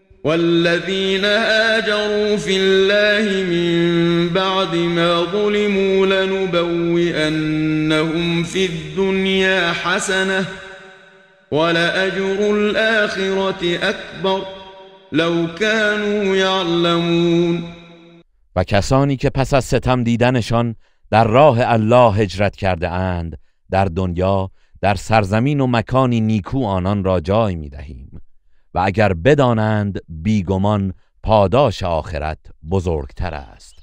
والذين هاجروا في الله من بعد ما ظلموا لنبوئنهم في الدنيا حسنة ولأجر الآخرة أكبر لو كانوا يعلمون. و کسانی که پس از ستم دیدنشان در راه الله هجرت کرده اند در دنیا در سرزمین و مکانی نیکو آنان را جای می دهیم و اگر بدانند بیگمان پاداش آخرت بزرگتر است.